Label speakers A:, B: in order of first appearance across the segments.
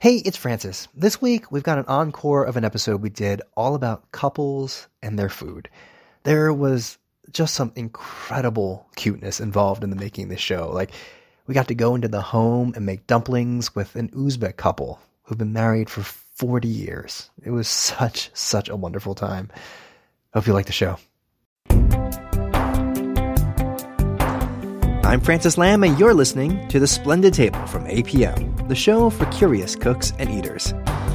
A: Hey, it's Francis. This week, we've got an encore of an episode we did all about couples and their food. There was just some incredible cuteness involved in the making of this show. Like, we got to go into the home and make dumplings with an Uzbek couple who've been married for 40 years. It was such a wonderful time. Hope you like the show. I'm Francis Lamb, and you're listening to The Splendid Table from APM, the show for curious cooks and eaters.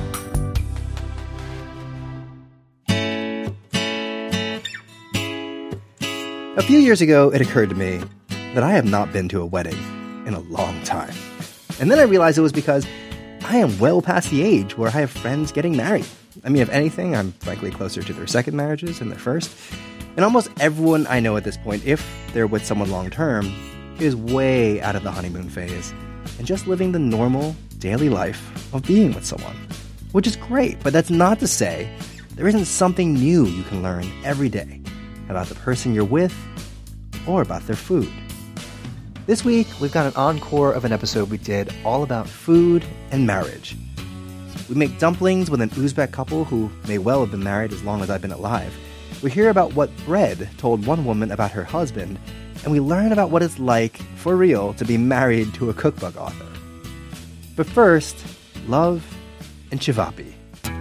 A: A few years ago, it occurred to me that I have not been to a wedding in a long time. And then I realized it was because I am well past the age where I have friends getting married. I mean, if anything, I'm frankly closer to their second marriages than their first. And almost everyone I know at this point, if they're with someone long-term, is way out of the honeymoon phase and just living the normal, daily life of being with someone. Which is great, but that's not to say there isn't something new you can learn every day about the person you're with or about their food. This week, we've got an encore of an episode we did all about food and marriage. We make dumplings with an Uzbek couple who may well have been married as long as I've been alive. We hear about what bread told one woman about her husband, and we learn about what it's like, for real, to be married to a cookbook author. But first, love and chivapi.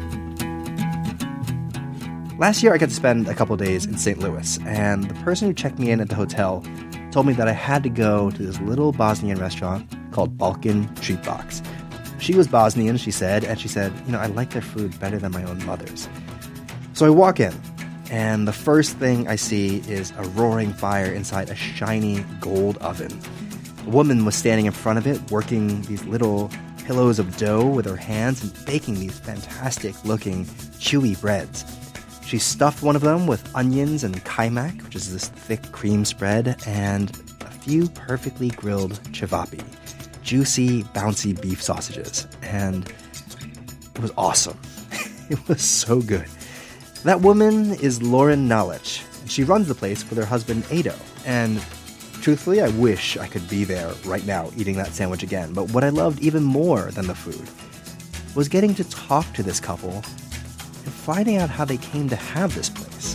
A: Last year, I got to spend a couple days in St. Louis, and the person who checked me in at the hotel told me that I had to go to this little Bosnian restaurant called Balkan Treat Box. She was Bosnian, she said, I like their food better than my own mother's. So I walk in, and the first thing I see is a roaring fire inside a shiny gold oven. A woman was standing in front of it, working these little pillows of dough with her hands and baking these fantastic-looking, chewy breads. She stuffed one of them with onions and kaymak, which is this thick cream spread, and a few perfectly grilled chivapi, juicy, bouncy beef sausages. And it was awesome. It was so good. That woman is Lauren Nalic. She runs the place with her husband, Ado. And truthfully, I wish I could be there right now eating that sandwich again. But what I loved even more than the food was getting to talk to this couple and finding out how they came to have this place.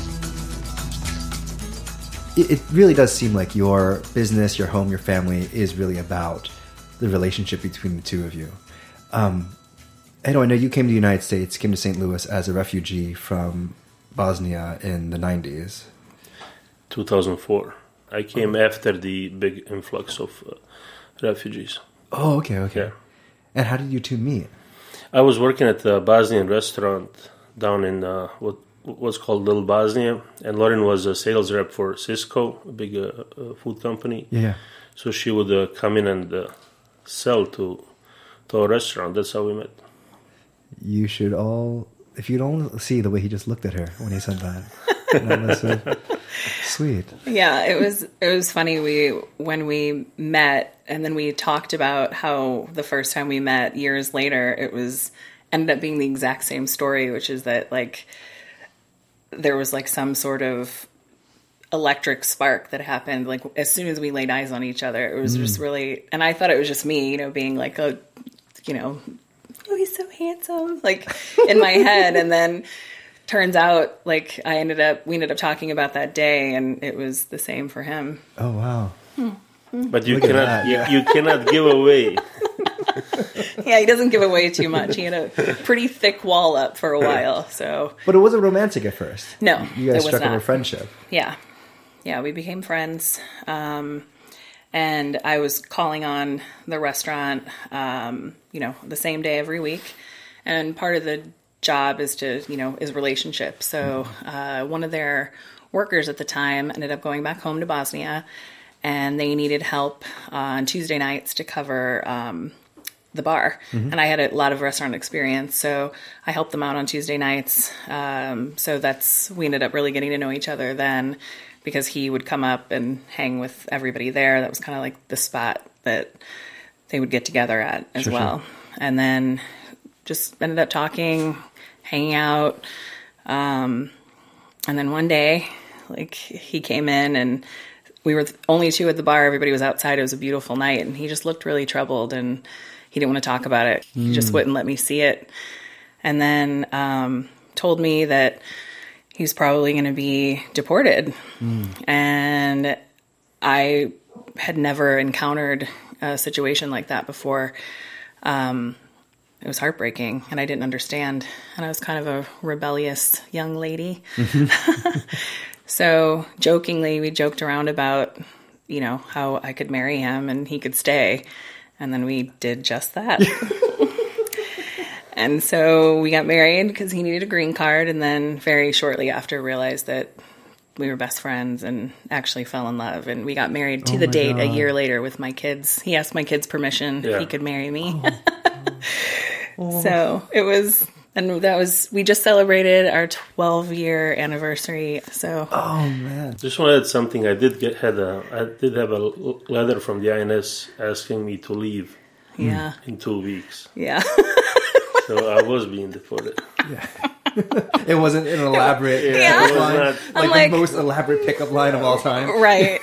A: It really does seem like your business, your home, your family is really about the relationship between the two of you. Ado, I know you came to the United States, came to St. Louis as a refugee from Bosnia in the 90s.
B: 2004. I came after the big influx of refugees.
A: Oh, okay.
B: Yeah.
A: And how did you two meet?
B: I was working at a Bosnian restaurant down in what's called Little Bosnia, and Lauren was a sales rep for Cisco, a big food company.
A: Yeah.
B: So she would come in and sell to our restaurant. That's how we met.
A: You should all, if you'd only see the way he just looked at her when he said that. That was so sweet.
C: Yeah, it was funny. When we met, and then we talked about how the first time we met years later, ended up being the exact same story, which is that there was some sort of electric spark that happened as soon as we laid eyes on each other. It was just really, and I thought it was just me, being oh, he's so handsome, in my head. And then turns out, we ended up talking about that day, and it was the same for him.
A: Oh, wow.
B: But you cannot give away.
C: Yeah, he doesn't give away too much. He had a pretty thick wall up for a while, so.
A: But it wasn't romantic at first.
C: No,
A: you guys
C: it was
A: struck up
C: not.
A: a friendship.
C: Yeah, we became friends. And I was calling on the restaurant, the same day every week. And part of the job is is relationships. So one of their workers at the time ended up going back home to Bosnia, and they needed help on Tuesday nights to cover the bar. Mm-hmm. And I had a lot of restaurant experience, so I helped them out on Tuesday nights. So we ended up really getting to know each other then, because he would come up and hang with everybody there. That was kind of the spot that they would get together at as well. Sure. And then just ended up talking, hanging out. And then one day, he came in, and we were only two at the bar. Everybody was outside. It was a beautiful night, and he just looked really troubled. And he he didn't want to talk about it. He just wouldn't let me see it. And then told me that he was probably going to be deported. And I had never encountered a situation like that before. It was heartbreaking, and I didn't understand. And I was kind of a rebellious young lady. So jokingly, we joked around about, you know, how I could marry him and he could stay. And then we did just that. And so we got married because he needed a green card. And then very shortly after realized that we were best friends and actually fell in love. And we got married to the date a year later with my kids. He asked my kids permission if he could marry me. So it was, and that was, we just celebrated our 12-year anniversary. So,
A: Oh man.
B: Just want to add something. I did have a letter from the INS asking me to leave
C: yeah.
B: in 2 weeks.
C: Yeah.
B: So I was being deported.
A: It wasn't an elaborate
C: Yeah.
A: pickup
B: It was
A: line,
B: not.
A: like
C: I'm like-
A: the most elaborate pickup line of all time.
C: Right.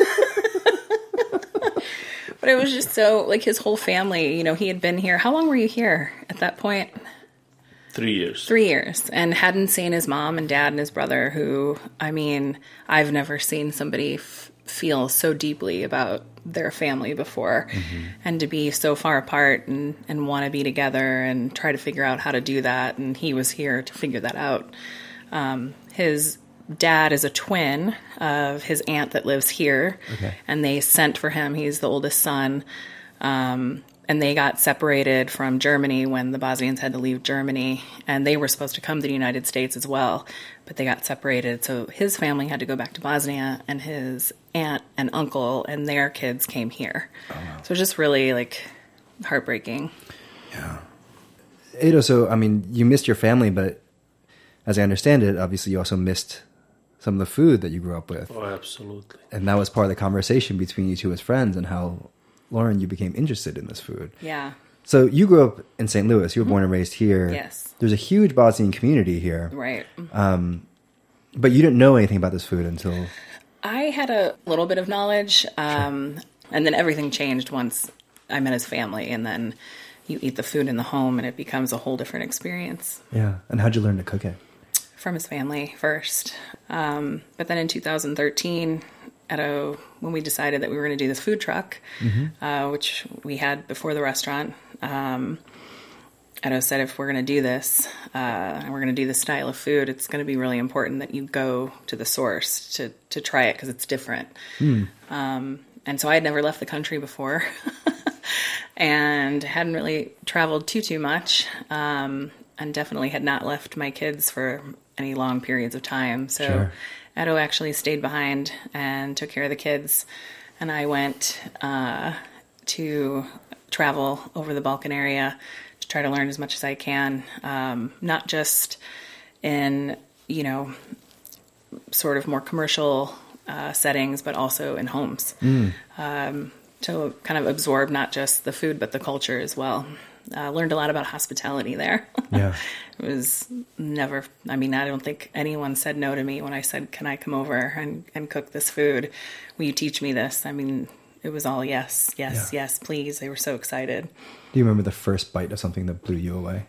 C: But it was just so, like, his whole family, you know, he had been here. How long were you here at that point?
B: 3 years.
C: 3 years. And hadn't seen his mom and dad and his brother, who, I mean, I've never seen somebody feel so deeply about their family before. And to be so far apart and want to be together and try to figure out how to do that. And he was here to figure that out. His dad is a twin of his aunt that lives here.
A: Okay.
C: And they sent for him. He's the oldest son. And they got separated from Germany when the Bosnians had to leave Germany. And they were supposed to come to the United States as well, but they got separated. So his family had to go back to Bosnia, and his aunt and uncle and their kids came here. Oh, wow. So it was just really, like, heartbreaking.
A: Yeah. Ado, so, I mean, you missed your family, but as I understand it, obviously you also missed some of the food that you grew up with.
B: Oh, absolutely.
A: And that was part of the conversation between you two as friends, and how, Lauren, you became interested in this food.
C: Yeah.
A: So you grew up in St. Louis. You were born and raised here.
C: Yes.
A: There's a huge Bosnian community here.
C: Right.
A: But you didn't know anything about this food until...
C: I had a little bit of knowledge, and then everything changed once I met his family, and then you eat the food in the home, and it becomes a whole different experience.
A: Yeah. And how'd you learn to cook it?
C: From his family first. But then in 2013, when we decided that we were going to do this food truck, which we had before the restaurant, Edo said, if we're going to do this, and we're going to do this style of food, it's going to be really important that you go to the source to try it, because it's different. And so I had never left the country before and hadn't really traveled too much, and definitely had not left my kids for any long periods of time. So
A: Sure.
C: Edo actually stayed behind and took care of the kids. And I went to travel over the Balkan area to try to learn as much as I can, not just in, you know, sort of more commercial settings, but also in homes. To kind of absorb not just the food, but the culture as well. Learned a lot about hospitality there.
A: Yeah.
C: It was never, I mean, I don't think anyone said no to me when I said, can I come over and cook this food? Will you teach me this? I mean, it was all yes, please. They were so excited.
A: Do you remember the first bite of something that blew you away?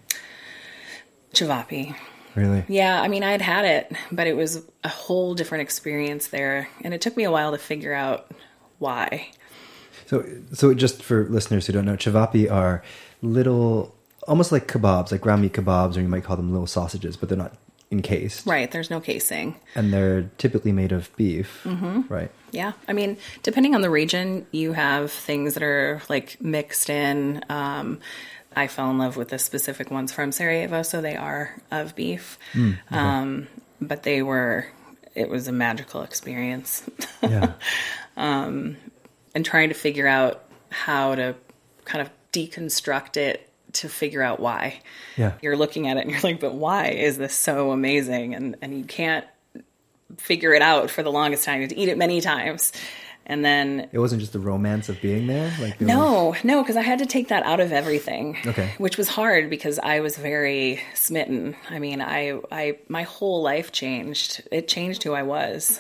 C: Cevapi.
A: Really?
C: Yeah, I mean, I had it, but it was a whole different experience there. And it took me a while to figure out why.
A: So just for listeners who don't know, cevapi are little, almost like kebabs, like ground meat kebabs, or you might call them little sausages, but they're not encased.
C: Right, there's no casing.
A: And they're typically made of beef, right?
C: Yeah, I mean, depending on the region, you have things that are like mixed in. I fell in love with the specific ones from Sarajevo, so they are of beef. Okay. But it was a magical experience.
A: Yeah.
C: And trying to figure out how to kind of deconstruct it to figure out why.
A: Yeah.
C: You're looking at it and you're like, but why is this so amazing? And you can't figure it out for the longest time. You have to eat it many times. And then...
A: It wasn't just the romance of being there?
C: No, because I had to take that out of everything.
A: Okay.
C: Which was hard because I was very smitten. I mean, my whole life changed. It changed who I was.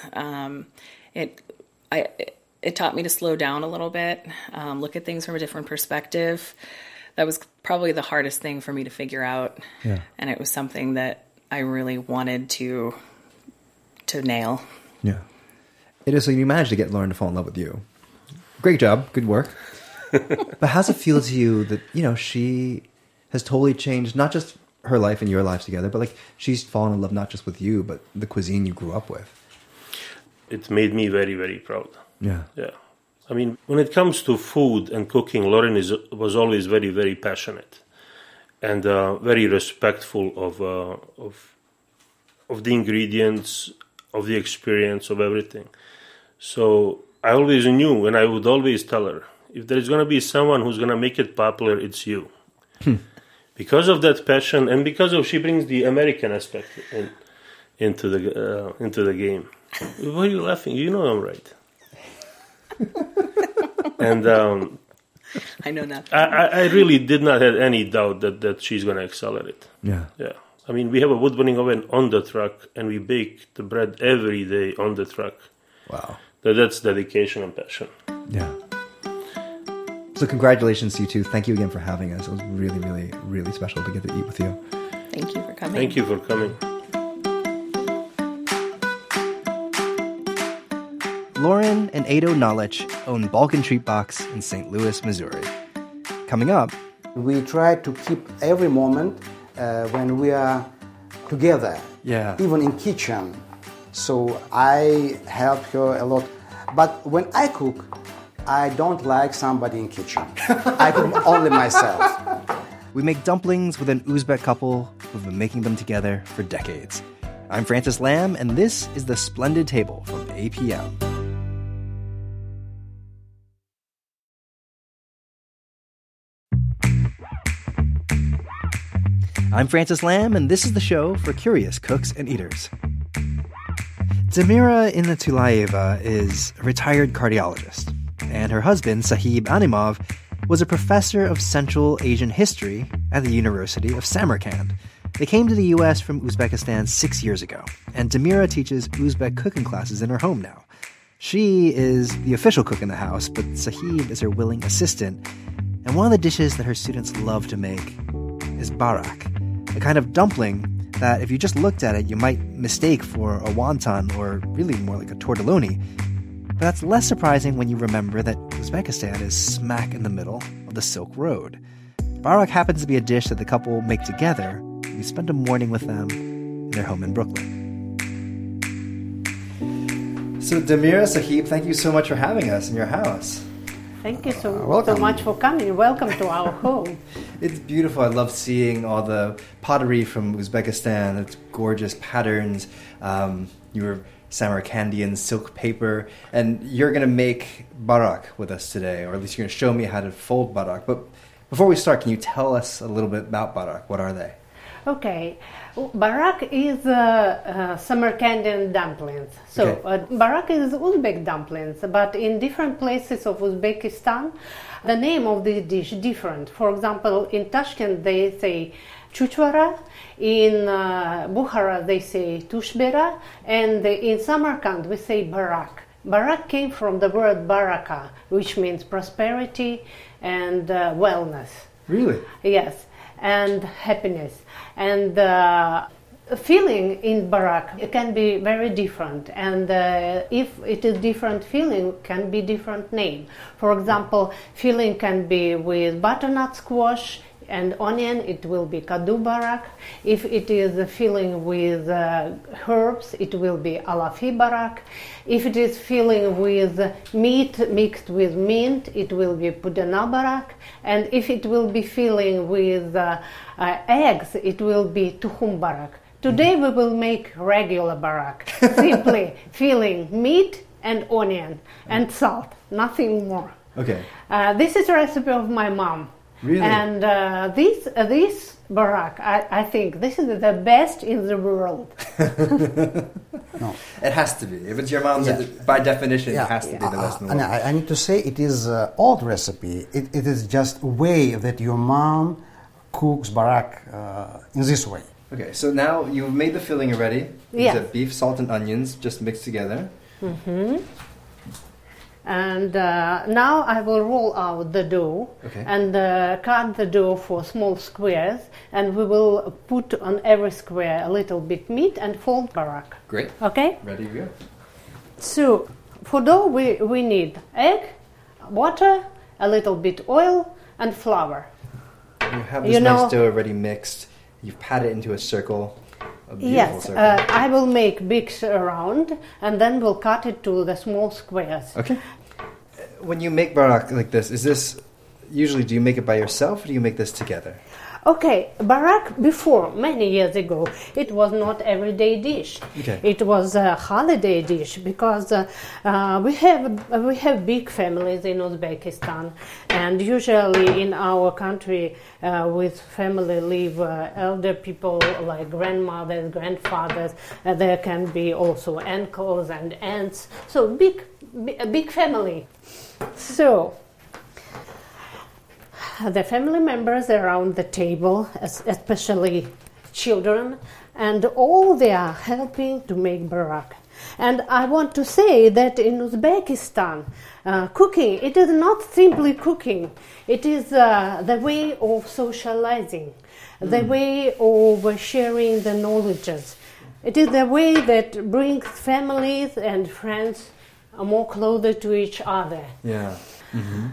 C: It taught me to slow down a little bit, look at things from a different perspective. that was probably the hardest thing for me to figure out.
A: Yeah.
C: And it was something that I really wanted to nail.
A: Yeah. It is. So you managed to get Lauren to fall in love with you. Great job. Good work. But how's it feel to you that, she has totally changed, not just her life and your lives together, but like she's fallen in love not just with you, but the cuisine you grew up with?
B: It made me very, very proud.
A: Yeah.
B: Yeah. I mean, when it comes to food and cooking, Lauren was always very, very passionate and very respectful of the ingredients, of the experience, of everything. So I always knew, and I would always tell her, if there's going to be someone who's going to make it popular, it's you. Because of that passion, and because of she brings the American aspect into the game. Why are you laughing? You know I'm right. And
C: I know that.
B: I really did not have any doubt that she's going to excel at it.
A: Yeah.
B: Yeah. I mean, we have a wood burning oven on the truck, and we bake the bread every day on the truck.
A: Wow.
B: That's dedication and passion.
A: Yeah. So congratulations to you two. Thank you again for having us. It was really, really, really special to get to eat with you.
C: Thank you for coming.
B: Thank you for coming.
A: Lauren and Ado Knowledge own Balkan Treat Box in St. Louis, Missouri. Coming up,
D: we try to keep every moment when we are together, even in kitchen. So I help her a lot. But when I cook, I don't like somebody in kitchen. I cook only myself.
A: we make dumplings with an Uzbek couple who've been making them together for decades. I'm Francis Lamb, and this is The Splendid Table from APM. I'm Francis Lamb, and this is the show for curious cooks and eaters. Damira Inatulayeva is a retired cardiologist, and her husband, Sahib Animov, was a professor of Central Asian history at the University of Samarkand. They came to the U.S. from Uzbekistan 6 years ago, and Damira teaches Uzbek cooking classes in her home now. She is the official cook in the house, but Sahib is her willing assistant, and one of the dishes that her students love to make is barak, a kind of dumpling that if you just looked at it, you might mistake for a wonton or really more like a tortelloni. But that's less surprising when you remember that Uzbekistan is smack in the middle of the Silk Road. Barak happens to be a dish that the couple make together. We spend a morning with them in their home in Brooklyn. So Damira, Sahib, thank you so much for having us in your house.
E: Thank you so much for coming. Welcome to our home.
A: It's beautiful. I love seeing all the pottery from Uzbekistan. It's gorgeous patterns. Your Samarkandian silk paper. And you're going to make barak with us today, or at least you're going to show me how to fold barak. But before we start, can you tell us a little bit about barak? What are they?
E: Okay. Barak is Samarkandian dumplings. So barak is Uzbek dumplings, but in different places of Uzbekistan, the name of the dish is different. For example, in Tashkent they say chuchvara, in Bukhara they say tushbera, and in Samarkand we say barak. Barak came from the word baraka, which means prosperity and wellness.
A: Really?
E: Yes, and happiness. And feeling in barak can be very different, and if it is different feeling, can be different name. For example, feeling can be with butternut squash and onion, it will be kadu barak. If it is a filling with herbs, it will be alafi barak. If it is filling with meat mixed with mint, it will be pudana barak. And if it will be filling with eggs, it will be tuhum barak. Today we will make regular barak, simply filling meat and onion and salt, nothing more.
A: Okay.
E: This is a recipe of my mom.
A: Really?
E: And this barak, I think this is the best in the world.
D: No.
A: It has to be. If it's your mom's, by definition, it has to be the best in the world.
D: I need to say it is an old recipe. It is just a way that your mom cooks barak in this way.
A: Okay, so now you've made the filling already.
E: Yes.
A: Beef, salt, and onions just mixed together.
E: Mm-hmm. And now I will roll out the dough and cut the dough for small squares, and we will put on every square a little bit meat and fold barak.
A: Great.
E: Okay?
A: Ready to go.
E: So for dough we need egg, water, a little bit oil, and flour.
A: You have this nice dough already mixed. You've patted it into a circle.
E: Yes, I will make big round, and then we'll cut it to the small squares.
A: Okay. When you make barak like this, is this usually, do you make it by yourself or do you make this together?
E: Okay, barak before, many years ago, it was not everyday dish.
A: Okay.
E: It was a holiday dish because we have big families in Uzbekistan, and usually in our country with family live elder people like grandmothers, grandfathers. There can be also uncles and aunts. So a big family. So the family members around the table, especially children, and all they are helping to make barak. And I want to say that in Uzbekistan, cooking, it is not simply cooking. It is the way of socializing, the way of sharing the knowledges. It is the way that brings families and friends more closer to each other.
A: Yeah. Mm-hmm.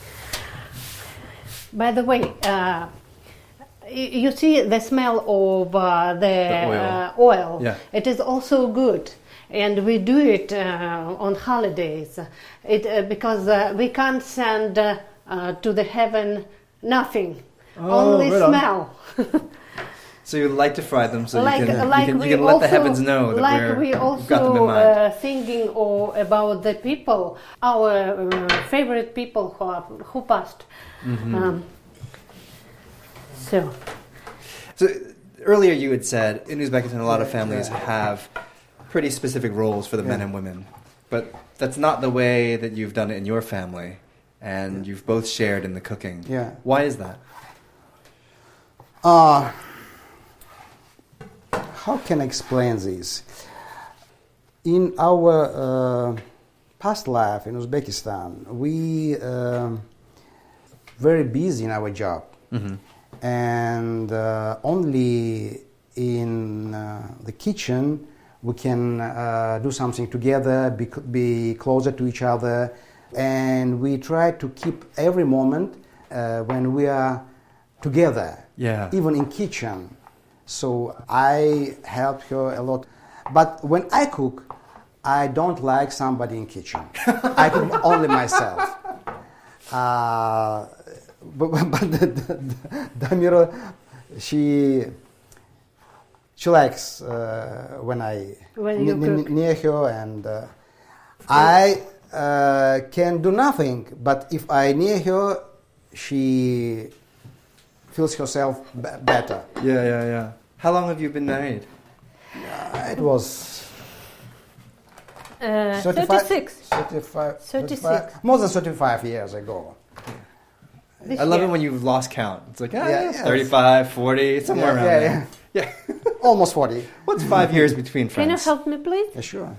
E: By the way, you see the smell of the oil.
A: Yeah.
E: It is also good, and we do it on holidays. Because we can't send to the heaven nothing, only smell.
A: So you like to fry them, so
E: you
A: can let the heavens know that we've got them in mind.
E: Thinking about the people, our favorite people who passed.
A: Mm-hmm.
E: So
A: earlier you had said in Uzbekistan a lot of families have pretty specific roles for the men and women, but that's not the way that you've done it in your family, and you've both shared in the cooking.
D: Yeah.
A: Why is that?
D: How can I explain this? In our past life in Uzbekistan, we very busy in our job, and only in the kitchen we can do something together, be closer to each other, and we try to keep every moment when we are together, even in kitchen. So I help her a lot. But when I cook, I don't like somebody in kitchen. I cook only myself. But Damira, she likes when I near her, and I can do nothing. But if I near her, she feels herself better.
A: Yeah. How long have you been married?
D: It was
E: 36.
D: 35, more than 35 years ago.
A: I love it when you've lost count. It's like, 35, 40, somewhere around there. Yeah.
D: Almost 40.
A: What's 5 years between friends?
E: Can you help me, please?
D: Yeah, sure.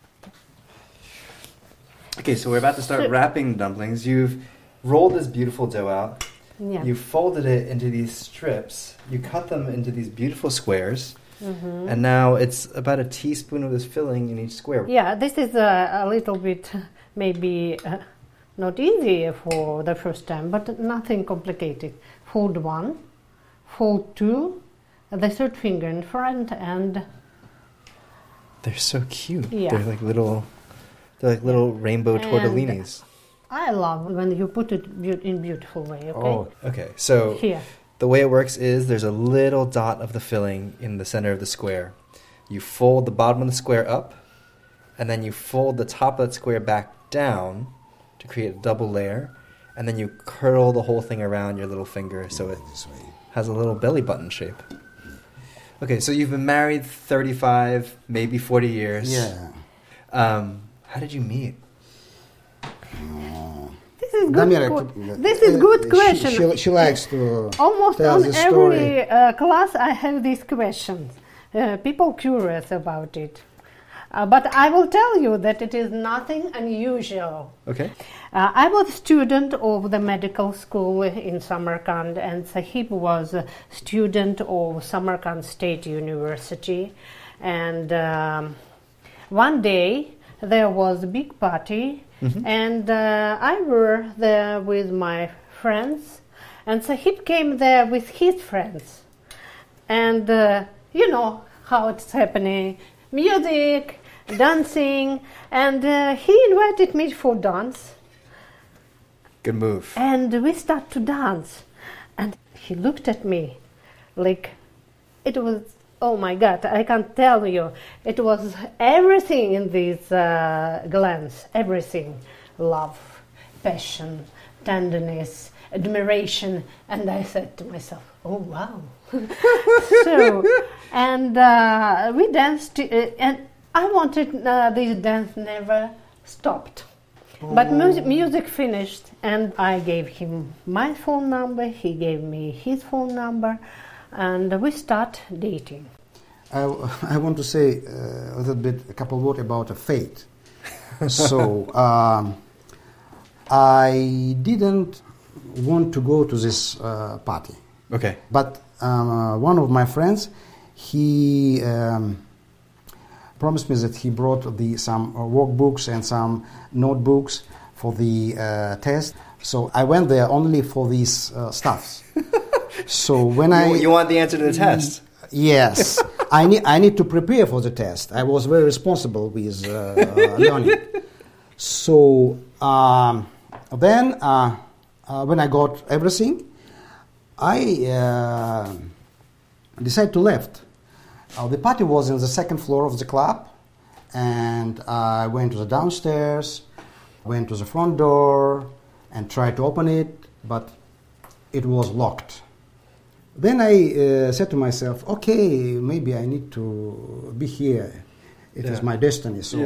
A: Okay, so we're about to start wrapping dumplings. You've rolled this beautiful dough out.
E: Yeah.
A: You folded it into these strips. You cut them into these beautiful squares. Mm-hmm. And now it's about a teaspoon of this filling in each square.
E: Yeah, this is a little bit maybe not easy for the first time, but nothing complicated. Fold one, fold two, the third finger in front, and...
A: They're so cute.
E: Yeah.
A: They're like little rainbow tortellinis.
E: I love when you put it in beautiful way, okay?
A: Oh, okay. So
E: here.
A: The way it works is there's a little dot of the filling in the center of the square. You fold the bottom of the square up, and then you fold the top of that square back down to create a double layer, and then you curl the whole thing around your little finger so it has a little belly button shape. Okay, so you've been married 35, maybe 40 years.
D: Yeah.
A: How did you meet?
E: This is good. This is good question.
D: She likes to
E: almost
D: tell
E: on
D: the
E: every
D: story.
E: class I have these questions. People curious about it. But I will tell you that it is nothing unusual.
A: Okay.
E: I was a student of the medical school in Samarkand, and Sahib was a student of Samarkand State University. And one day there was a big party, and I were there with my friends, and Sahib came there with his friends. And you know how it's happening, music, dancing, and he invited me for dance.
A: Good move.
E: And we start to dance, and he looked at me like it was, oh my God, I can't tell you. It was everything in this glance, everything. Love, passion, tenderness, admiration. And I said to myself, oh wow. So, and we danced, and I wanted this dance never stopped. But music finished, and I gave him my phone number, he gave me his phone number, and we start dating.
D: I want to say a couple of words about fate. So, I didn't want to go to this party.
A: Okay.
D: But one of my friends, he promised me that he brought some workbooks and some notebooks for the test. So I went there only for these stuffs. So when
A: you want the answer to the test?
D: Yes, I need to prepare for the test. I was very responsible with learning. So then when I got everything, I decided to left. The party was in the second floor of the club, and I went to the downstairs, went to the front door, and tried to open it, but it was locked. Then I said to myself, okay, maybe I need to be here. It is my destiny. So,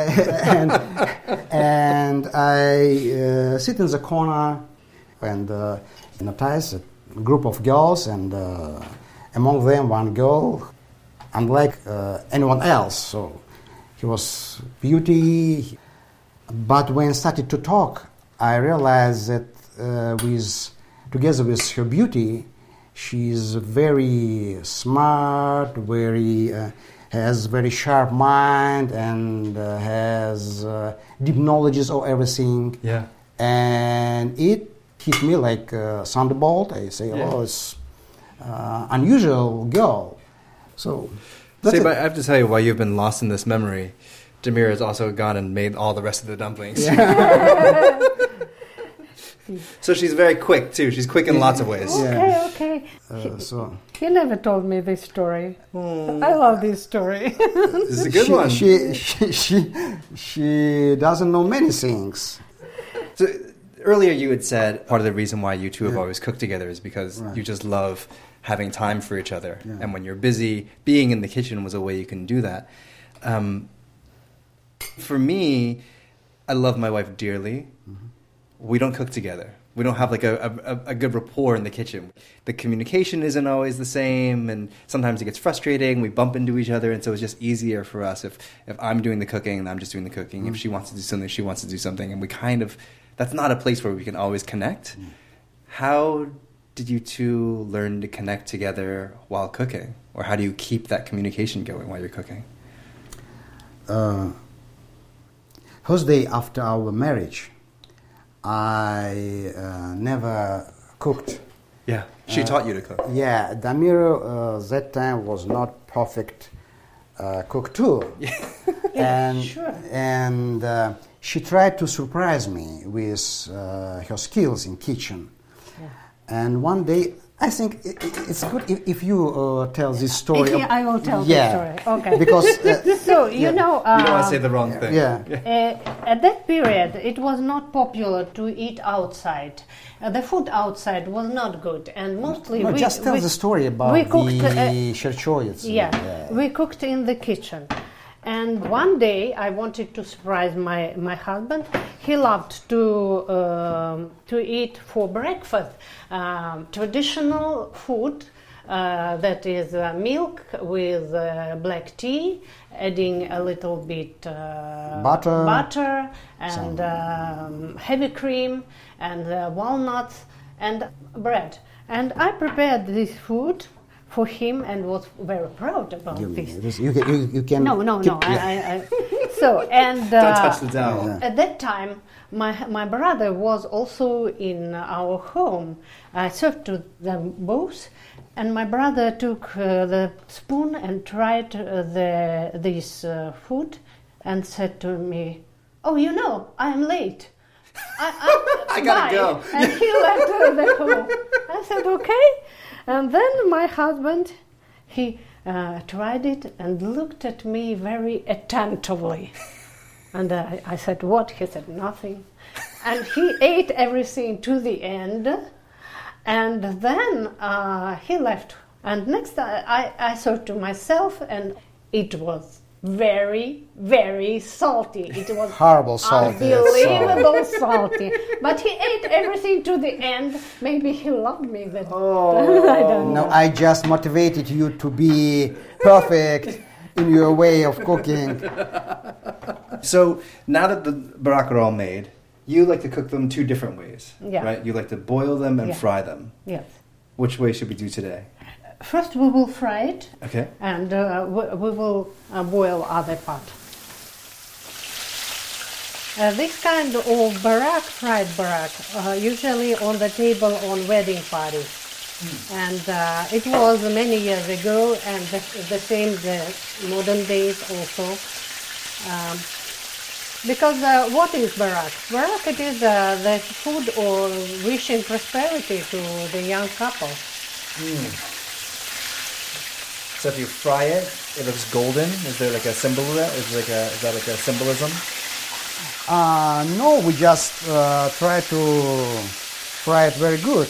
D: and I sit in the corner and hypnotize a group of girls, and among them one girl, unlike anyone else. So he was beauty. But when I started to talk, I realized that together with her beauty, she's very smart, has very sharp mind, and has deep knowledge of everything.
A: Yeah.
D: And it hit me like a thunderbolt. I say, it's unusual girl. So,
A: but I have to tell you, while you've been lost in this memory, Damir has also gone and made all the rest of the dumplings. Yeah. So she's very quick too. She's quick in lots of ways.
E: Okay. He never told me this story. I love this story.
A: This is a good one.
D: She doesn't know many things.
A: So earlier you had said part of the reason why you two have always cooked together is because you just love having time for each other. Yeah. And when you're busy, being in the kitchen was a way you can do that. For me, I love my wife dearly. Mm-hmm. We don't cook together. We don't have like a good rapport in the kitchen. The communication isn't always the same, and sometimes it gets frustrating. We bump into each other, and so it's just easier for us if I'm doing the cooking and I'm just doing the cooking. Mm-hmm. If she wants to do something, she wants to do something, and we that's not a place where we can always connect. Mm-hmm. How did you two learn to connect together while cooking? Or how do you keep that communication going while you're cooking?
D: First day after our marriage, I never cooked.
A: Yeah, she taught you to cook.
D: Yeah, Damir that time was not perfect cook too. And she tried to surprise me with her skills in kitchen. Yeah. And one day, I think it's good if you tell this story.
E: I will tell this story. Okay.
D: Because
E: so you know,
A: you don't want to say the wrong thing.
D: Yeah.
E: At that period, it was not popular to eat outside. The food outside was not good, and mostly
D: just tell the story about we cooked, the sherchoyets.
E: We cooked in the kitchen. And one day I wanted to surprise my husband. He loved to eat for breakfast traditional food that is milk with black tea, adding a little bit butter and heavy cream and walnuts and bread. And I prepared this food for him and was very proud about this.
D: You can.
E: No. So and
A: don't touch the towel.
E: At that time, my brother was also in our home. I served to them both, and my brother took the spoon and tried this food, and said to me, "Oh, I am late. I
A: gotta go."
E: And he left the home. I said, "Okay." And then my husband, he tried it and looked at me very attentively. And I said, "What?" He said, "Nothing." And he ate everything to the end. And then he left. And next I thought to myself, and it was very, very salty. It was
D: horrible salty.
E: Unbelievable salty. But he ate everything to the end. Maybe he loved me. I don't know.
D: No, I just motivated you to be perfect in your way of cooking.
A: So now that the barak are all made, you like to cook them two different ways, right? You like to boil them and fry them.
E: Yes.
A: Which way should we do today?
E: First we will fry it,
A: okay,
E: and we will boil other part. This kind of barak, fried barak, usually on the table on wedding parties. And it was many years ago, and the same the modern days also. Because what is barak? Barak, it is the food or wishing prosperity to the young couple.
A: So if you fry it, it looks golden. Is there like a symbol of that? Is that like a symbolism?
D: No, we just try to fry it very good.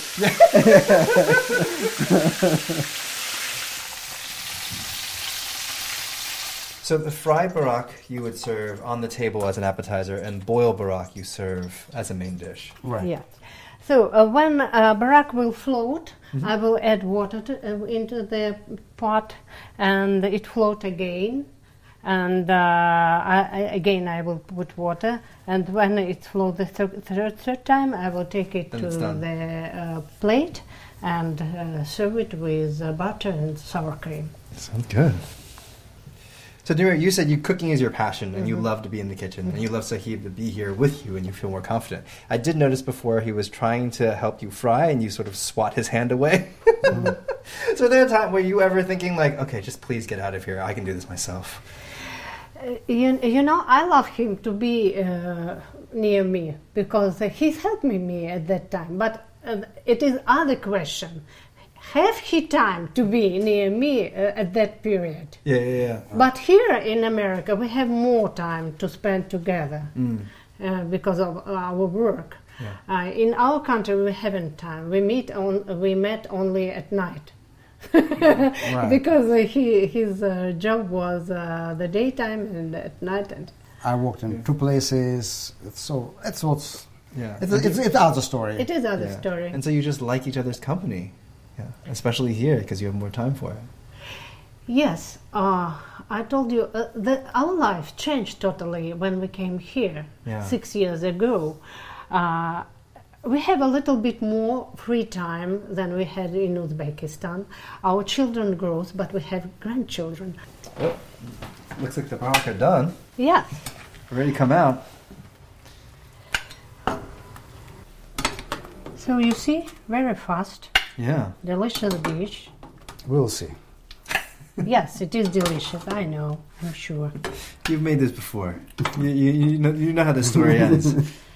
A: So the fried barak you would serve on the table as an appetizer, and boiled barak you serve as a main dish.
D: Right.
E: Yeah. So when barak will float, I will add water into the pot, and it float again. And I will put water, and when it floats the third time, I will take it to the plate and serve it with butter and sour cream.
A: Sounds good. So, Nira, you said cooking is your passion, and you love to be in the kitchen, and you love Sahib to be here with you, and you feel more confident. I did notice before he was trying to help you fry, and you sort of swat his hand away. So, there a time were you ever thinking like, okay, just please get out of here, I can do this myself?
E: You know, I love him to be near me because he's helping me at that time. But it is other question. Have he time to be near me at that period?
A: Yeah.
E: But here in America, we have more time to spend together because of our work. Yeah. In our country, we haven't time. We met only at night. Right. Because his job was the daytime and at night. And
D: I worked in two places, so it's what's it's other story.
E: It is other story.
A: And so you just like each other's company, especially here because you have more time for it.
E: Yes, I told you that our life changed totally when we came here 6 years ago. We have a little bit more free time than we had in Uzbekistan. Our children grow, but we have grandchildren.
A: Oh, looks like the barak are done.
E: Yeah.
A: Ready to come out.
E: So you see, very fast.
A: Yeah.
E: Delicious dish.
D: We'll see.
E: Yes, it is delicious. I know. I'm sure.
A: You've made this before. You know how the story ends.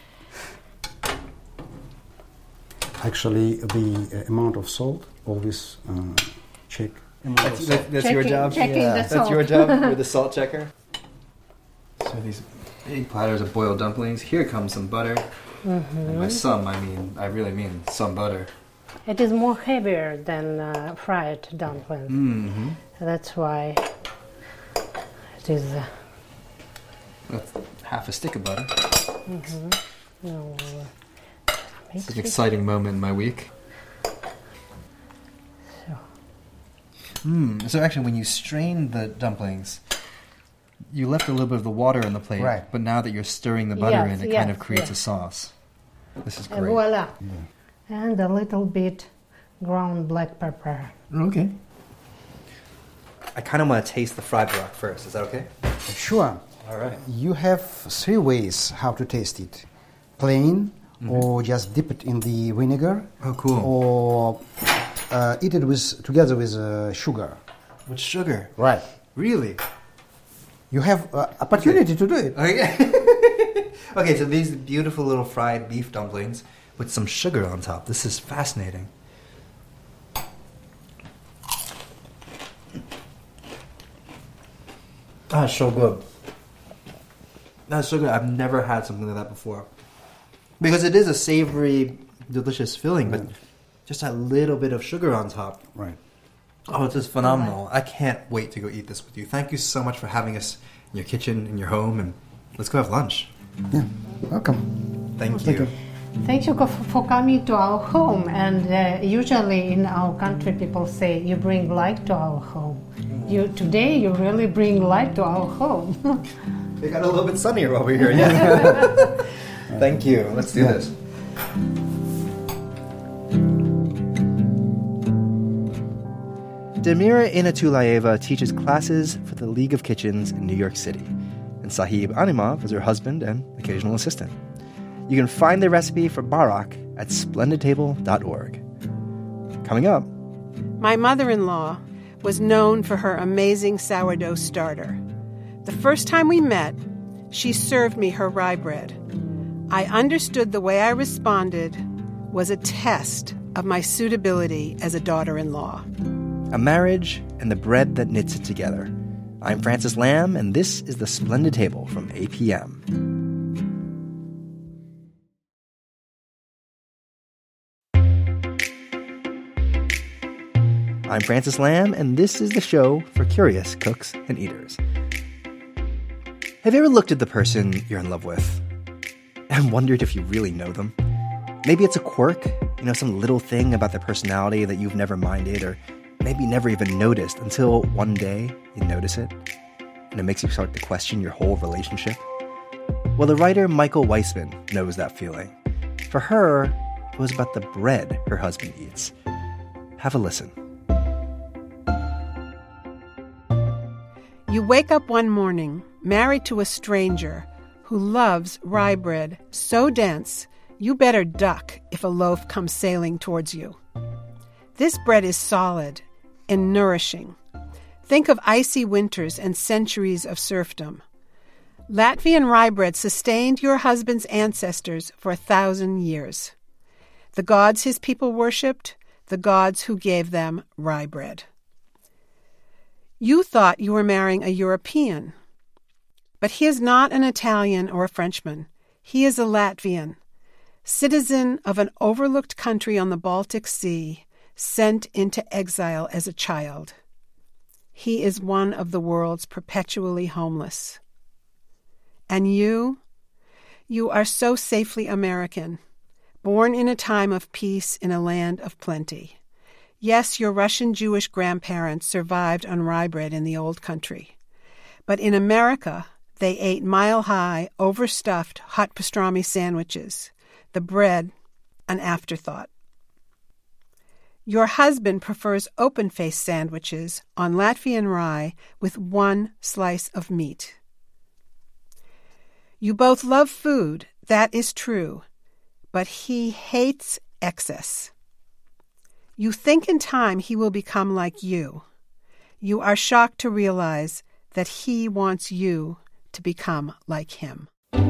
D: Actually, the amount of salt, always check.
A: That's your job?
E: Checking the salt.
A: That's your job? You're the salt checker? So these big platters of boiled dumplings. Here comes some butter. And by some, I really mean some butter.
E: It is more heavier than fried dumplings. Mm-hmm. That's why it is...
A: That's half a stick of butter.
E: Mm-hmm. No,
A: it's an exciting moment in my week.
E: So.
A: So actually, when you strain the dumplings, you left a little bit of the water on the plate,
D: right.
A: But now that you're stirring the butter in, it kind of creates a sauce. This is great.
E: And voila. Yeah. And a little bit ground black pepper.
A: Okay. I kind of want to taste the fried barak first. Is that okay?
D: Sure.
A: All right.
D: You have 3 ways how to taste it. Plain, or just dip it in the vinegar.
A: Oh, cool.
D: Or eat it together with sugar.
A: With sugar?
D: Right.
A: Really?
D: You have opportunity to do it.
A: Okay. Okay, so these beautiful little fried beef dumplings with some sugar on top. This is fascinating. That's so good. That's so good. I've never had something like that before. Because it is a savory, delicious filling, but just a little bit of sugar on top.
D: Right.
A: Oh, this is phenomenal. I can't wait to go eat this with you. Thank you so much for having us in your kitchen, in your home, and let's go have lunch.
D: Yeah, welcome.
A: Thank you.
E: Thank you for coming to our home. And usually in our country, people say, you bring light to our home. Today, you really bring light to our home.
A: It got a little bit sunnier over here, yeah. Thank you. Let's do this. Damira Inatulayeva teaches classes for the League of Kitchens in New York City, and Sahib Animov is her husband and occasional assistant. You can find the recipe for barak at splendidtable.org. Coming up...
F: My mother-in-law was known for her amazing sourdough starter. The first time we met, she served me her rye bread. I understood the way I responded was a test of my suitability as a daughter-in-law.
A: A marriage and the bread that knits it together. I'm Francis Lamb, and this is The Splendid Table from APM. I'm Francis Lamb, and this is the show for curious cooks and eaters. Have you ever looked at the person you're in love with and wondered if you really know them? Maybe it's a quirk, some little thing about their personality that you've never minded, or maybe never even noticed until one day you notice it, and it makes you start to question your whole relationship. Well, the writer Michael Weissman knows that feeling. For her, it was about the bread her husband eats. Have a listen.
F: You wake up one morning, married to a stranger who loves rye bread so dense, you better duck if a loaf comes sailing towards you. This bread is solid and nourishing. Think of icy winters and centuries of serfdom. Latvian rye bread sustained your husband's ancestors for 1,000 years. The gods his people worshipped, the gods who gave them rye bread. You thought you were marrying a European, but he is not an Italian or a Frenchman. He is a Latvian, citizen of an overlooked country on the Baltic Sea, sent into exile as a child. He is one of the world's perpetually homeless. And you are so safely American, born in a time of peace in a land of plenty. Yes, your Russian Jewish grandparents survived on rye bread in the old country. But in America, they ate mile-high, overstuffed hot pastrami sandwiches, the bread an afterthought. Your husband prefers open-faced sandwiches on Latvian rye with one slice of meat. You both love food, that is true, but he hates excess. You think in time he will become like you. You are shocked to realize that he wants you to become like him.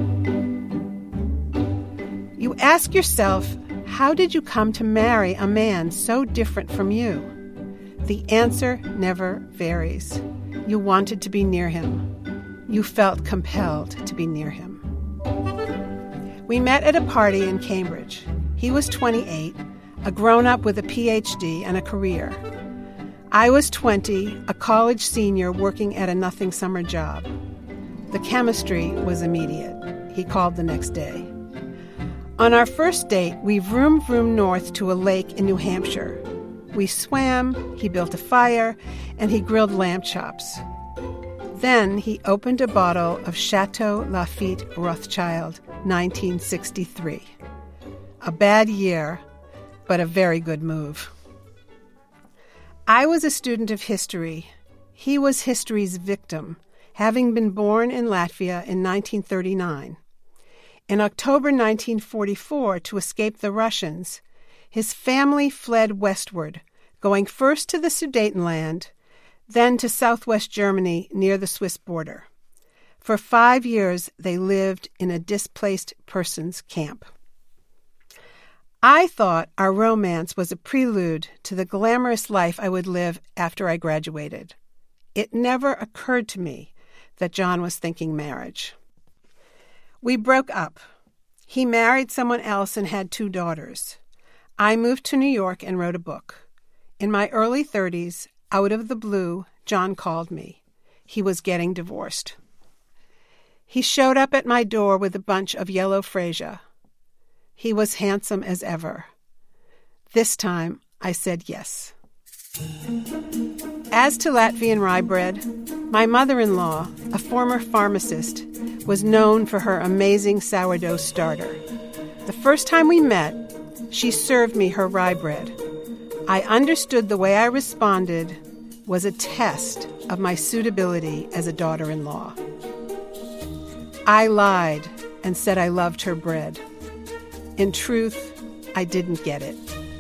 F: You ask yourself, how did you come to marry a man so different from you? The answer never varies. You wanted to be near him. You felt compelled to be near him. We met at a party in Cambridge. He was 28, a grown-up with a PhD and a career. I was 20, a college senior working at a nothing summer job. The chemistry was immediate. He called the next day. On our first date, we vroom-vroomed north to a lake in New Hampshire. We swam, he built a fire, and he grilled lamb chops. Then he opened a bottle of Chateau Lafite Rothschild, 1963. A bad year, but a very good move. I was a student of history. He was history's victim, having been born in Latvia in 1939. In October 1944, to escape the Russians, his family fled westward, going first to the Sudetenland, then to southwest Germany near the Swiss border. For 5 years, they lived in a displaced persons camp. I thought our romance was a prelude to the glamorous life I would live after I graduated. It never occurred to me that John was thinking marriage. We broke up. He married someone else and had 2 daughters. I moved to New York and wrote a book. In my early 30s, out of the blue, John called me. He was getting divorced. He showed up at my door with a bunch of yellow freesia. He was handsome as ever. This time, I said yes. As to Latvian rye bread, my mother-in-law, a former pharmacist, was known for her amazing sourdough starter. The first time we met, she served me her rye bread. I understood the way I responded was a test of my suitability as a daughter-in-law. I lied and said I loved her bread. In truth, I didn't get it.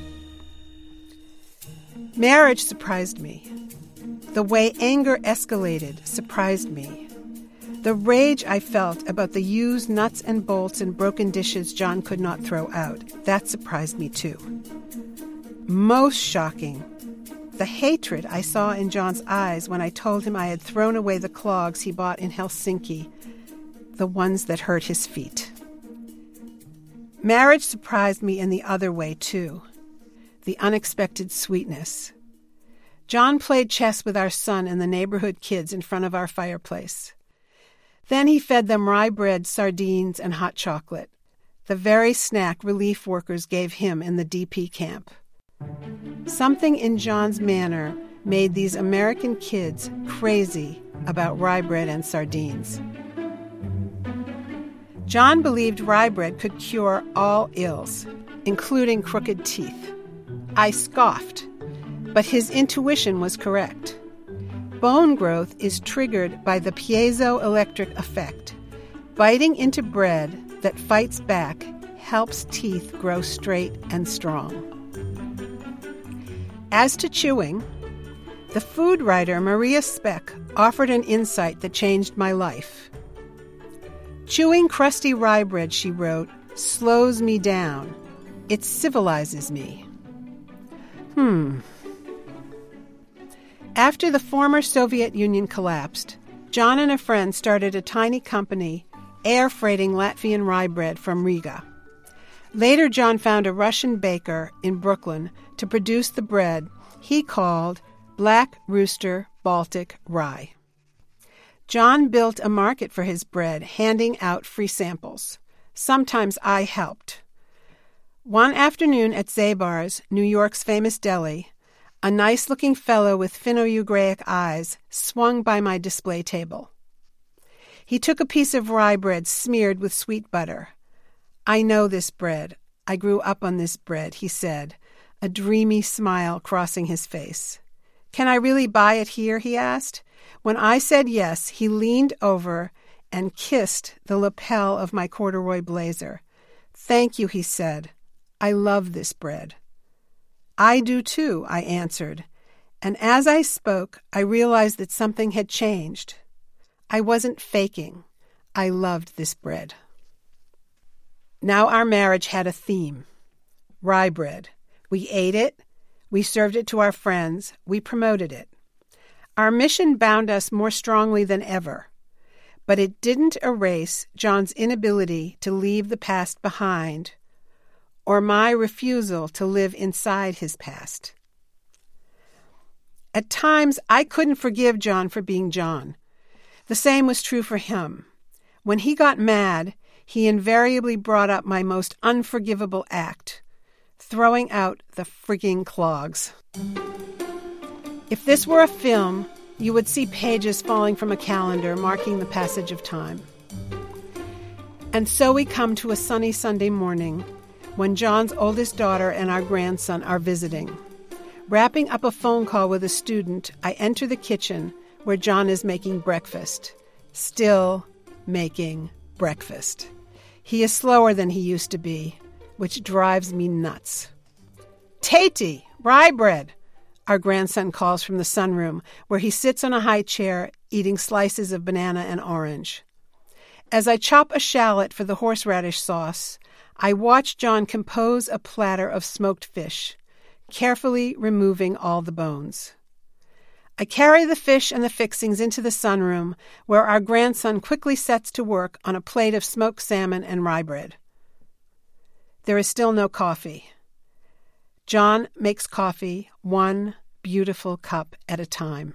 F: Marriage surprised me. The way anger escalated surprised me. The rage I felt about the used nuts and bolts and broken dishes John could not throw out, that surprised me too. Most shocking, the hatred I saw in John's eyes when I told him I had thrown away the clogs he bought in Helsinki, the ones that hurt his feet. Marriage surprised me in the other way, too, the unexpected sweetness. John played chess with our son and the neighborhood kids in front of our fireplace. Then he fed them rye bread, sardines, and hot chocolate, the very snack relief workers gave him in the DP camp. Something in John's manner made these American kids crazy about rye bread and sardines. John believed rye bread could cure all ills, including crooked teeth. I scoffed, but his intuition was correct. Bone growth is triggered by the piezoelectric effect. Biting into bread that fights back helps teeth grow straight and strong. As to chewing, the food writer Maria Speck offered an insight that changed my life. Chewing crusty rye bread, she wrote, slows me down. It civilizes me. After the former Soviet Union collapsed, John and a friend started a tiny company air freighting Latvian rye bread from Riga. Later, John found a Russian baker in Brooklyn to produce the bread he called Black Rooster Baltic Rye. John built a market for his bread, handing out free samples. Sometimes I helped. One afternoon at Zabar's, New York's famous deli, a nice-looking fellow with Finno-Ugric eyes swung by my display table. He took a piece of rye bread smeared with sweet butter. "I know this bread. I grew up on this bread," he said, a dreamy smile crossing his face. "Can I really buy it here?" he asked. When I said yes, he leaned over and kissed the lapel of my corduroy blazer. "Thank you," he said. "I love this bread." "I do too," I answered, and as I spoke, I realized that something had changed. I wasn't faking. I loved this bread. Now our marriage had a theme. Rye bread. We ate it. We served it to our friends. We promoted it. Our mission bound us more strongly than ever, but it didn't erase John's inability to leave the past behind or my refusal to live inside his past. At times, I couldn't forgive John for being John. The same was true for him. When he got mad, he invariably brought up my most unforgivable act, throwing out the freaking clogs. If this were a film, you would see pages falling from a calendar marking the passage of time. And so we come to a sunny Sunday morning when John's oldest daughter and our grandson are visiting. Wrapping up a phone call with a student, I enter the kitchen where John is making breakfast. Still making breakfast. He is slower than he used to be, which drives me nuts. Tati, rye bread, our grandson calls from the sunroom, where he sits on a high chair eating slices of banana and orange. As I chop a shallot for the horseradish sauce, I watch John compose a platter of smoked fish, carefully removing all the bones. I carry the fish and the fixings into the sunroom, where our grandson quickly sets to work on a plate of smoked salmon and rye bread. There is still no coffee. John makes coffee one beautiful cup at a time.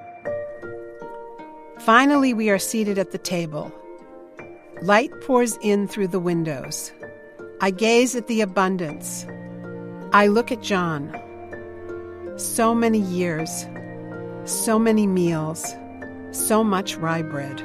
F: Finally, we are seated at the table. Light pours in through the windows. I gaze at the abundance. I look at John. So many years, so many meals, so much rye bread.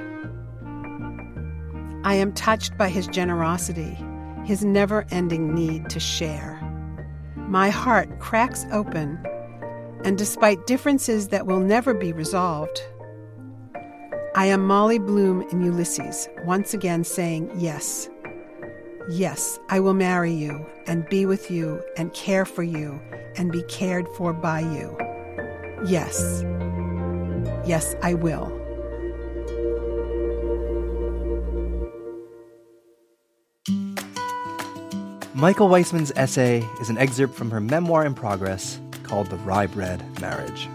F: I am touched by his generosity, his never-ending need to share. My heart cracks open, and despite differences that will never be resolved, I am Molly Bloom in Ulysses, once again saying yes. Yes, I will marry you and be with you and care for you and be cared for by you. Yes. Yes, I will.
A: Michael Weissman's essay is an excerpt from her memoir in progress called The Rye Bread Marriage.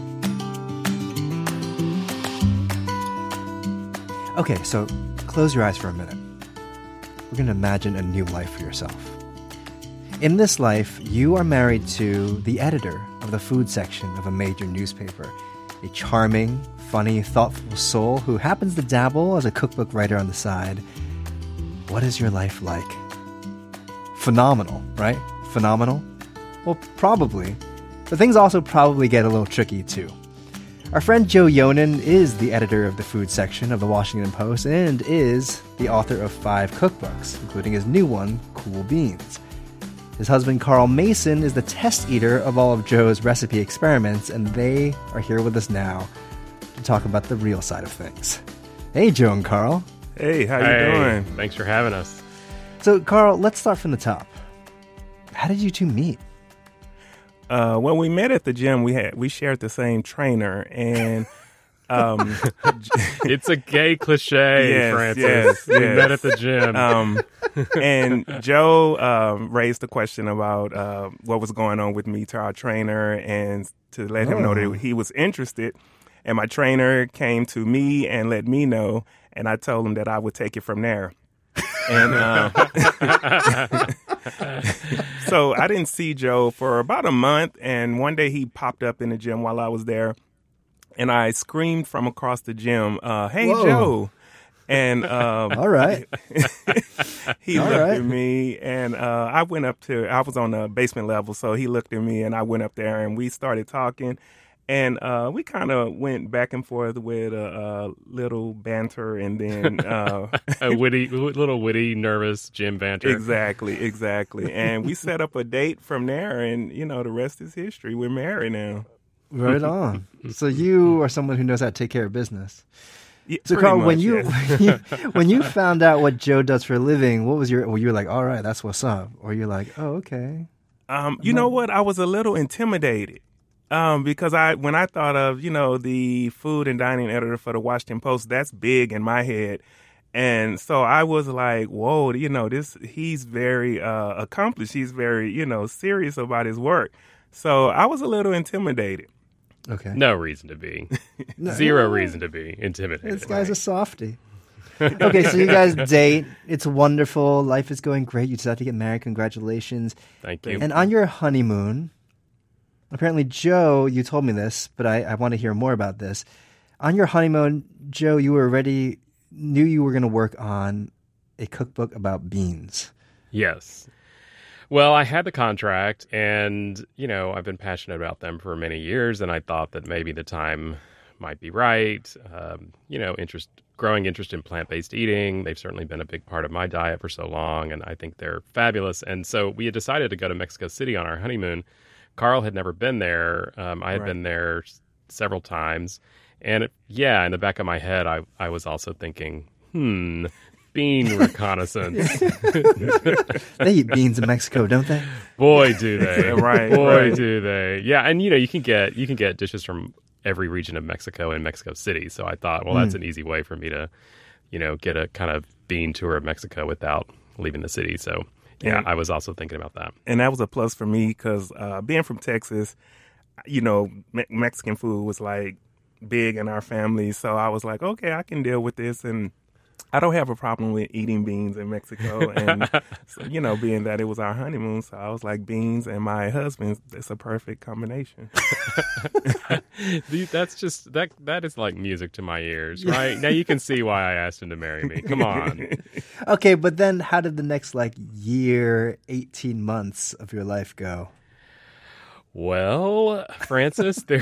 A: Okay, so close your eyes for a minute. We're going to imagine a new life for yourself. In this life, you are married to the editor of the food section of a major newspaper, a charming, funny, thoughtful soul who happens to dabble as a cookbook writer on the side. What is your life like? Phenomenal, right? Phenomenal? Well, probably. But things also probably get a little tricky, too. Our friend Joe Yonan is the editor of the food section of the Washington Post and is the author of 5 cookbooks, including his new one, Cool Beans. His husband Carl Mason is the test eater of all of Joe's recipe experiments, and they are here with us now to talk about the real side of things. Hey, Joe and Carl.
G: Hey, how you doing?
H: Thanks for having us.
A: So, Carl, let's start from the top. How did you two meet?
G: When we met at the gym, we shared the same trainer, and
H: it's a gay cliche,
G: yes,
H: Francis. We met at the gym.
G: And Joe raised the question about what was going on with me to our trainer, and to let him know that he was interested. And my trainer came to me and let me know, and I told him that I would take it from there. And so I didn't see Joe for about a month, and one day he popped up in the gym while I was there, and I screamed from across the gym, "Hey, whoa. Joe!" And
A: all right,
G: he looked at me, and I was on the basement level, so he looked at me, and I went up there, and we started talking. And we kind of went back and forth with a little banter, and then
H: a little witty, nervous gym banter.
G: Exactly. And we set up a date from there, and the rest is history. We're married now.
A: Right on. So you are someone who knows how to take care of business.
G: Yeah,
A: so Carl,
G: when
A: you found out what Joe does for a living, what was you were like, all right, that's what's up, or you're like, oh, okay.
G: You know what? I was a little intimidated. Because when I thought of, the food and dining editor for the Washington Post, that's big in my head. And so I was like, whoa, he's very accomplished. He's very, serious about his work. So I was a little intimidated.
A: Okay.
H: No reason to be. Zero reason to be intimidated.
A: This guy's a softie. Okay, so you guys date. It's wonderful. Life is going great. You decided to get married. Congratulations.
H: Thank you.
A: And on your honeymoon, apparently, Joe, you told me this, but I want to hear more about this. On your honeymoon, Joe, you knew you were going to work on a cookbook about beans.
H: Yes. Well, I had the contract, and, I've been passionate about them for many years, and I thought that maybe the time might be right. Growing interest in plant-based eating. They've certainly been a big part of my diet for so long, and I think they're fabulous. And so we had decided to go to Mexico City on our honeymoon. Carl had never been there. I had been there several times. And, in the back of my head, I was also thinking, bean reconnaissance.
A: They eat beans in Mexico, don't they?
H: Boy, do they.
G: Right.
H: Do they. Yeah, and you can get dishes from every region of Mexico in Mexico City. So I thought, well, that's an easy way for me to, get a kind of bean tour of Mexico without leaving the city. So I was also thinking about that.
G: And that was a plus for me because being from Texas, Mexican food was like big in our family. So I was like, okay, I can deal with this. And I don't have a problem with eating beans in Mexico. And, so, being that it was our honeymoon, so I was like, beans and my husband, it's a perfect combination.
H: That's just, that is like music to my ears, right? Now you can see why I asked him to marry me. Come on.
A: Okay, but then how did the next year, 18 months of your life go?
H: Well, Francis, we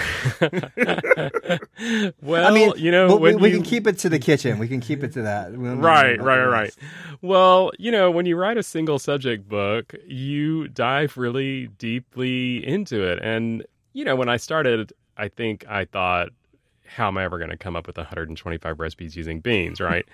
A: can keep it to the kitchen. We can keep it to that.
H: Right. Well, when you write a single subject book, you dive really deeply into it. And, when I started, I think I thought, how am I ever going to come up with 125 recipes using beans, right?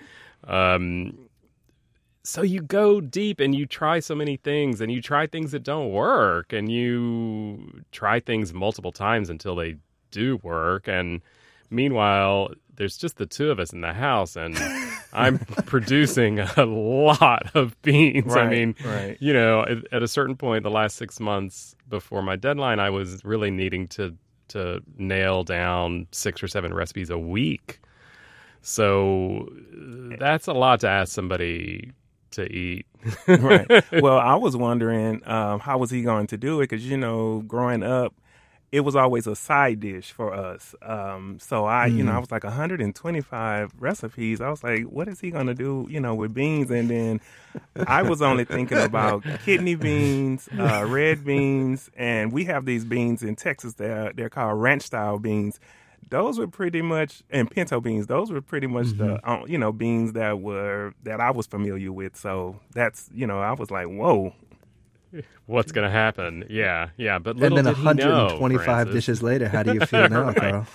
H: So you go deep and you try so many things, and you try things that don't work, and you try things multiple times until they do work. And meanwhile, there's just the two of us in the house, and I'm producing a lot of beans.
G: Right,
H: at a certain point, the last 6 months before my deadline, I was really needing to nail down 6 or 7 recipes a week. So that's a lot to ask somebody to eat.
G: Right. Well, I was wondering how was he going to do it? Because, growing up, it was always a side dish for us. So I was like 125 recipes. I was like, what is he going to do, with beans? And then I was only thinking about kidney beans, red beans, and we have these beans in Texas. They're called ranch style beans. Those were pretty much, and pinto beans, those were pretty much the, beans that I was familiar with. So that's, I was like, whoa.
H: What's going to happen? Yeah. But little
A: and then
H: did he know,
A: 125 dishes later, how do you feel now, Carl?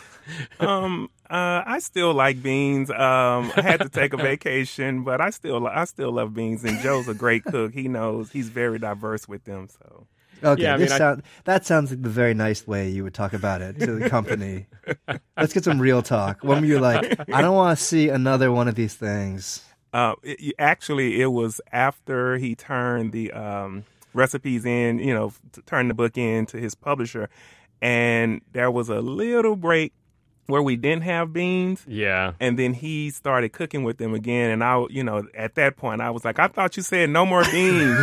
G: I still like beans. I had to take a vacation, but I still love beans. And Joe's a great cook. He knows. He's very diverse with them, so.
A: Okay, that sounds like the very nice way you would talk about it to the company. Let's get some real talk. When were you like, I don't want to see another one of these things?
G: It was after he turned the recipes in, turned the book in to his publisher, and there was a little break where we didn't have beans.
H: Yeah.
G: And then he started cooking with them again. And I, at that point, I was like, I thought you said no more beans.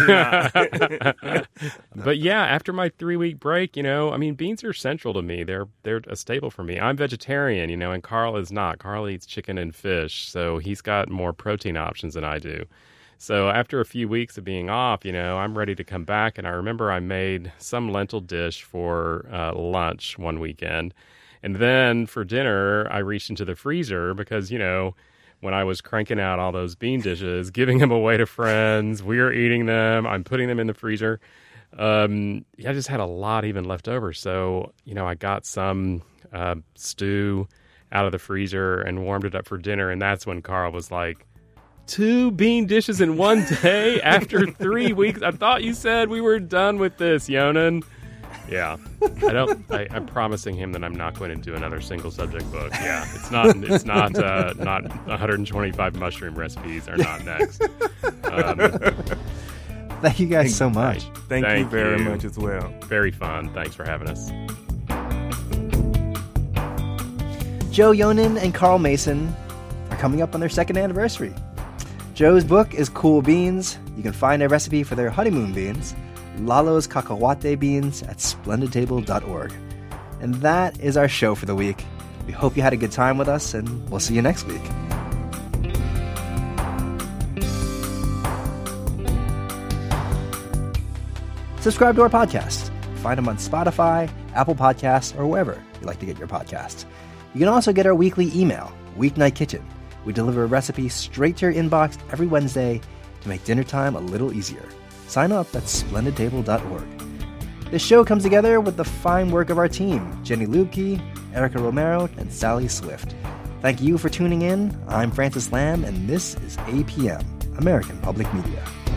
H: But yeah, after my 3-week break, beans are central to me. They're a staple for me. I'm vegetarian, and Carl is not. Carl eats chicken and fish, so he's got more protein options than I do. So after a few weeks of being off, I'm ready to come back. And I remember I made some lentil dish for lunch one weekend. And then for dinner, I reached into the freezer because, when I was cranking out all those bean dishes, giving them away to friends, we were eating them, I'm putting them in the freezer. I just had a lot even left over. So, I got some stew out of the freezer and warmed it up for dinner. And that's when Carl was like, 2 bean dishes in one day after 3 weeks? I thought you said we were done with this, Yonan. Yeah, I'm promising him that I'm not going to do another single subject book. Yeah, it's not 125 mushroom recipes are not next.
A: Thank you guys so much.
G: Thank you very much as well.
H: Very fun. Thanks for having us.
A: Joe Yonan and Carl Mason are coming up on their 2nd anniversary. Joe's book is Cool Beans. You can find a recipe for their honeymoon beans, Lalo's cacahuate beans, at splendidtable.org. And that is our show for the week. We hope you had a good time with us, and we'll see you next week. Subscribe to our podcast. Find them on Spotify, Apple Podcasts, or wherever you like to get your podcasts. You can also get our weekly email, Weeknight Kitchen. We deliver a recipe straight to your inbox every Wednesday to make dinner time a little easier. Sign up at splendidtable.org. This show comes together with the fine work of our team, Jenny Lubke, Erica Romero, and Sally Swift. Thank you for tuning in. I'm Francis Lamb, and this is APM, American Public Media.